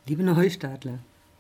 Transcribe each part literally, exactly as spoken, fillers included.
Liebe Neustartler,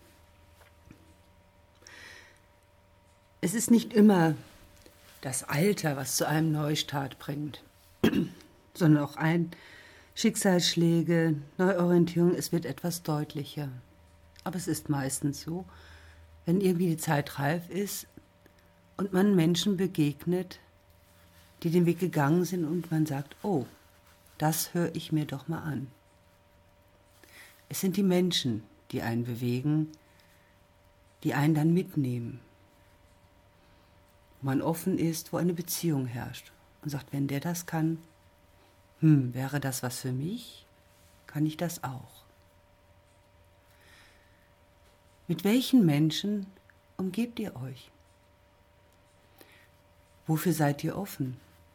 es ist nicht immer das Alter, was zu einem Neustart bringt, sondern auch ein Schicksalsschläge, Neuorientierung, es wird etwas deutlicher. Aber es ist meistens so, wenn irgendwie die Zeit reif ist und man Menschen begegnet, die den Weg gegangen sind und man sagt, oh, das höre ich mir doch mal an. Es sind die Menschen, die einen bewegen, die einen dann mitnehmen. Wo man offen ist, wo eine Beziehung herrscht und sagt, wenn der das kann, hm, wäre das was für mich? Kann ich das auch? Mit welchen Menschen umgebt ihr euch? Wofür seid ihr offen?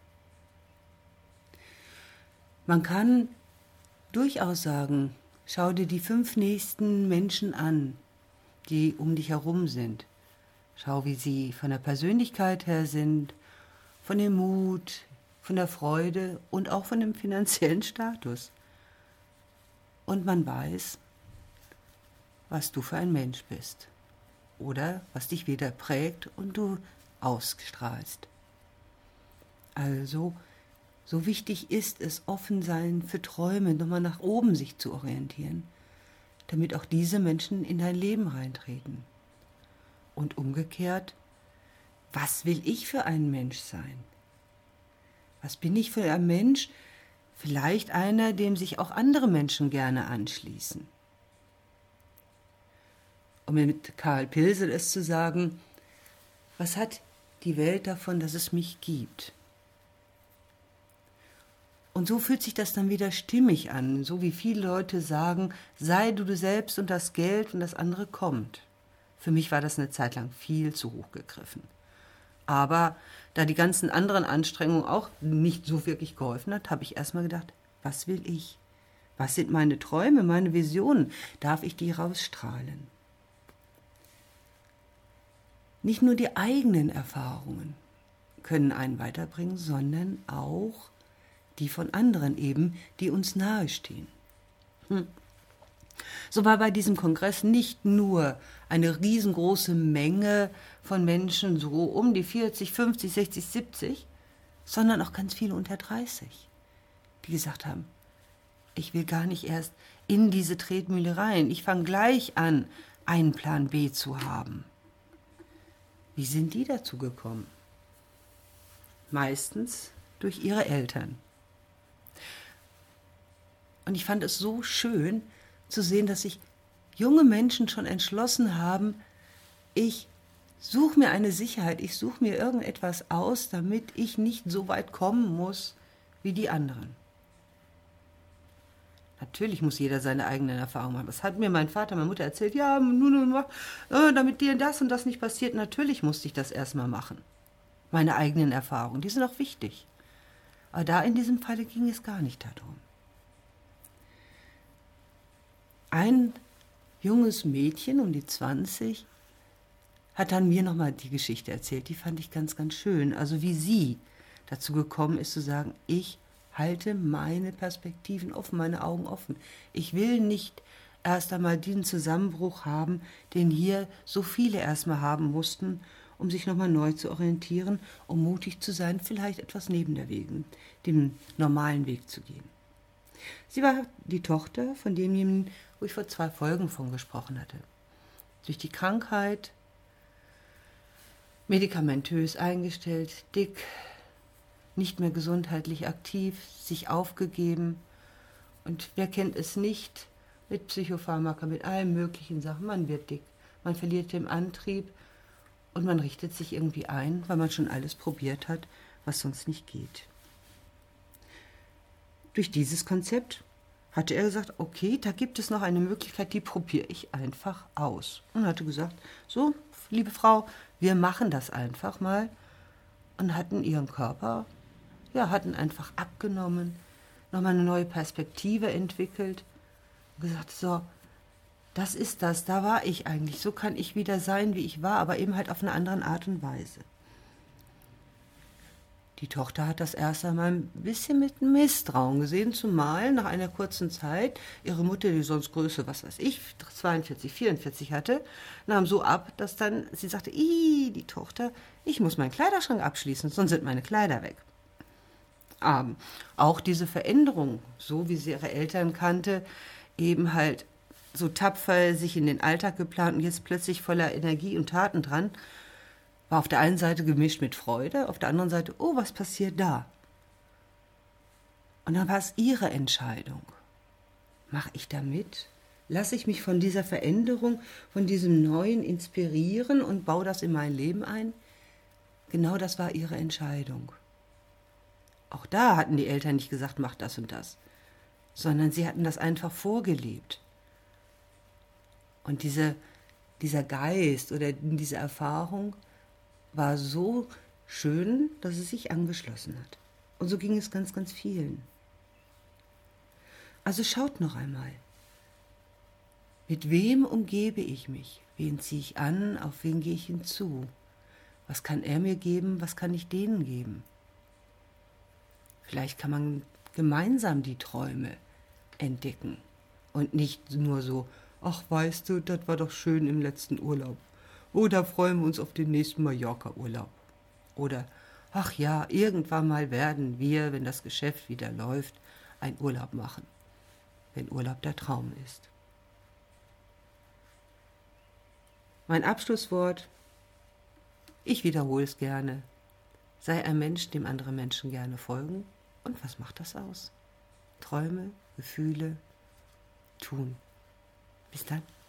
Man kann durchaus sagen, schau dir die fünf nächsten Menschen an, die um dich herum sind. Schau, wie sie von der Persönlichkeit her sind, von dem Mut, von der Freude und auch von dem finanziellen Status. Und man weiß, was du für ein Mensch bist oder was dich wieder prägt und du ausstrahlst. Also, so wichtig ist es, offen sein für Träume, nochmal nach oben sich zu orientieren, damit auch diese Menschen in dein Leben reintreten. Und umgekehrt, was will ich für ein Mensch sein? Was bin ich für ein Mensch? Vielleicht einer, dem sich auch andere Menschen gerne anschließen. Um mit Karl Pilsel es zu sagen, was hat die Welt davon, dass es mich gibt? Und so fühlt sich das dann wieder stimmig an, so wie viele Leute sagen, sei du du selbst und das Geld und das andere kommt. Für mich war das eine Zeit lang viel zu hoch gegriffen. Aber da die ganzen anderen Anstrengungen auch nicht so wirklich geholfen hat, habe ich erstmal gedacht, was will ich? Was sind meine Träume, meine Visionen? Darf ich die rausstrahlen? Nicht nur die eigenen Erfahrungen können einen weiterbringen, sondern auch die von anderen eben, die uns nahestehen. Hm. So war bei diesem Kongress nicht nur eine riesengroße Menge von Menschen, so um die vierzig, fünfzig, sechzig, siebzig, sondern auch ganz viele unter dreißig, die gesagt haben, ich will gar nicht erst in diese Tretmühle rein, ich fange gleich an, einen Plan B zu haben. Wie sind die dazu gekommen? Meistens durch ihre Eltern. Und ich fand es so schön zu sehen, dass sich junge Menschen schon entschlossen haben, ich suche mir eine Sicherheit, ich suche mir irgendetwas aus, damit ich nicht so weit kommen muss wie die anderen. Natürlich muss jeder seine eigenen Erfahrungen machen. Das hat mir mein Vater, meine Mutter erzählt, ja, nur, nur, nur, damit dir das und das nicht passiert. Natürlich musste ich das erstmal machen. Meine eigenen Erfahrungen, die sind auch wichtig. Aber da in diesem Falle ging es gar nicht darum. Ein junges Mädchen um die zwanzig hat dann mir nochmal die Geschichte erzählt. Die fand ich ganz, ganz schön. Also wie sie dazu gekommen ist zu sagen, ich halte meine Perspektiven offen, meine Augen offen. Ich will nicht erst einmal diesen Zusammenbruch haben, den hier so viele erstmal haben mussten, um sich nochmal neu zu orientieren, um mutig zu sein, vielleicht etwas neben der Wegen, dem normalen Weg zu gehen. Sie war die Tochter von demjenigen, wo ich vor zwei Folgen von gesprochen hatte. Durch die Krankheit, medikamentös eingestellt, dick, nicht mehr gesundheitlich aktiv, sich aufgegeben. Und wer kennt es nicht mit Psychopharmaka, mit allen möglichen Sachen. Man wird dick, man verliert den Antrieb und man richtet sich irgendwie ein, weil man schon alles probiert hat, was sonst nicht geht. Durch dieses Konzept hatte er gesagt, okay, da gibt es noch eine Möglichkeit, die probiere ich einfach aus. Und hatte gesagt, so, liebe Frau, wir machen das einfach mal. Und hatten ihren Körper, ja, hatten einfach abgenommen, nochmal eine neue Perspektive entwickelt. Und gesagt, so, das ist das, da war ich eigentlich, so kann ich wieder sein, wie ich war, aber eben halt auf eine andere Art und Weise. Die Tochter hat das erst einmal ein bisschen mit Misstrauen gesehen, zumal nach einer kurzen Zeit ihre Mutter, die sonst Größe, was weiß ich, zweiundvierzig, vierundvierzig hatte, nahm so ab, dass dann sie sagte, ih, die Tochter, ich muss meinen Kleiderschrank abschließen, sonst sind meine Kleider weg. Ähm, auch diese Veränderung, so wie sie ihre Eltern kannte, eben halt so tapfer sich in den Alltag geplant und jetzt plötzlich voller Energie und Taten dran, war auf der einen Seite gemischt mit Freude, auf der anderen Seite, oh, was passiert da? Und dann war es ihre Entscheidung. Mache ich da mit? Lasse ich mich von dieser Veränderung, von diesem Neuen inspirieren und baue das in mein Leben ein? Genau das war ihre Entscheidung. Auch da hatten die Eltern nicht gesagt, mach das und das, sondern sie hatten das einfach vorgelebt. Und diese, dieser Geist oder diese Erfahrung war so schön, dass es sich angeschlossen hat. Und so ging es ganz, ganz vielen. Also schaut noch einmal. Mit wem umgebe ich mich? Wen ziehe ich an? Auf wen gehe ich hinzu? Was kann er mir geben? Was kann ich denen geben? Vielleicht kann man gemeinsam die Träume entdecken und nicht nur so, ach weißt du, das war doch schön im letzten Urlaub. Oder freuen wir uns auf den nächsten Mallorca-Urlaub. Oder, ach ja, irgendwann mal werden wir, wenn das Geschäft wieder läuft, einen Urlaub machen. Wenn Urlaub der Traum ist. Mein Abschlusswort, ich wiederhole es gerne. Sei ein Mensch, dem andere Menschen gerne folgen. Und was macht das aus? Träume, Gefühle, tun. Bis dann.